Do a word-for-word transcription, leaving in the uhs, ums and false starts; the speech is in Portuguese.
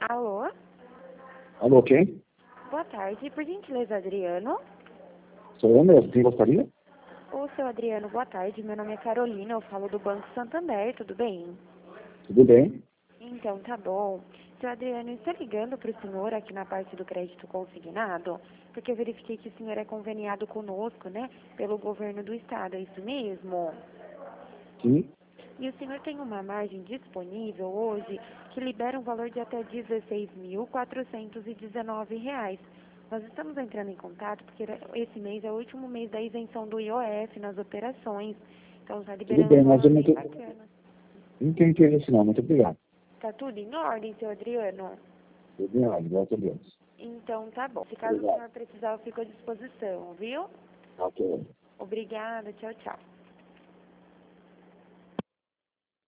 Alô? Alô, quem? Boa tarde, por gentileza, Adriano. Sou eu mesmo, quem gostaria? Ô, seu Adriano, boa tarde. Meu nome é Carolina, eu falo do Banco Santander, tudo bem? Tudo bem? Então, tá bom. Seu Adriano, estou ligando para o senhor aqui na parte do crédito consignado, porque eu verifiquei que o senhor é conveniado conosco, né, pelo governo do estado, é isso mesmo? Sim. E o senhor tem uma margem disponível hoje que libera um valor de até dezesseis mil quatrocentos e dezenove reais. Nós estamos entrando em contato porque esse mês é o último mês da isenção do I O F nas operações. Então está Tudo liberando bem, um mas eu valor não, bem te... bacana. não tenho interesse não, muito obrigado. Tá tudo em ordem, seu Adriano? Tudo em ordem, graças a Deus. Então tá bom. Se caso o Obrigado. senhor precisar, eu fico à disposição, viu? Ok. Obrigada, tchau, tchau.